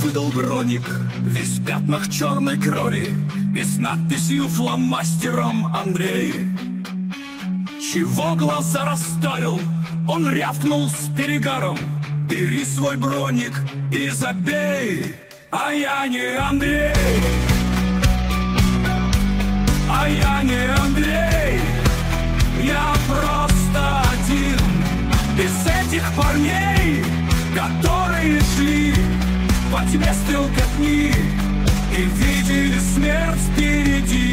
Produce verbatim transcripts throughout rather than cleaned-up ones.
выдал броник, весь в пятнах черной крови, и с надписью фломастером «Андрей». Чего глаза расставил, он рявкнул с перегаром: «Бери свой броник и забей!» А я не Андрей, а я не Андрей, я просто один из этих парней, которые шли по тьме стрелкотни и видели смерть впереди.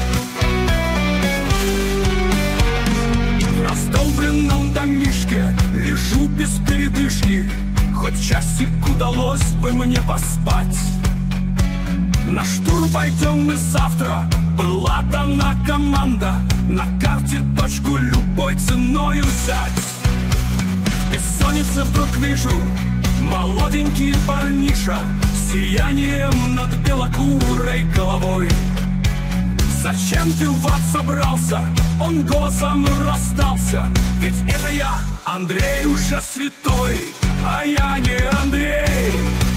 В раздолбленном домишке лежу без передышки, хоть часик удалось бы мне поспать. На штурм пойдем мы завтра, была дана команда, на карте точку любой ценою взять. Бессонница вдруг вижу, молоденький парниша с сиянием над белокурой головой. Зачем ты в ад собрался? Он голосом раздался: ведь это я, Андрей, уже святой. А я не Андрей,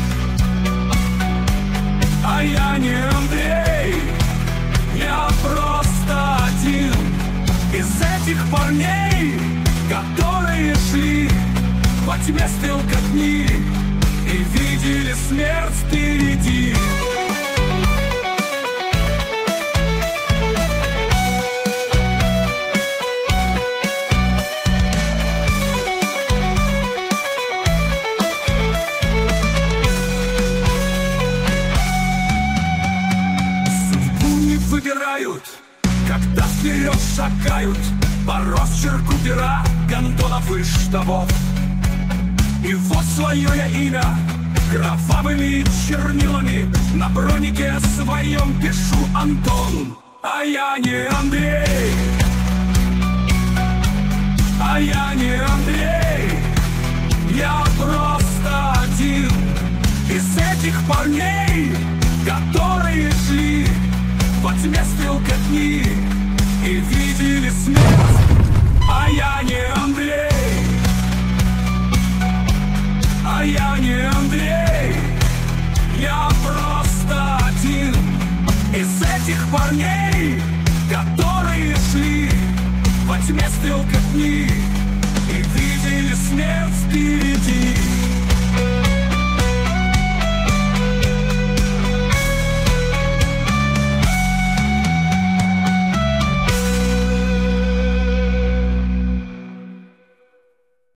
а я не Андрей, я просто один из этих парней, которые шли по тьме стрелкотни и видели смерть впереди. Выбирают, когда вперед шагают по росчерку пера гондонов и штабов. И вот свое я имя кровавыми чернилами на бронике своем пишу: Антон. А я не Андрей, а я не Андрей, я просто один из этих парней, которые шли по тьме стрелкотни и видели смерть. А я не Андрей, а я не Андрей, я просто один из этих парней, которые шли по тьме стрелкотни и видели смерть впереди.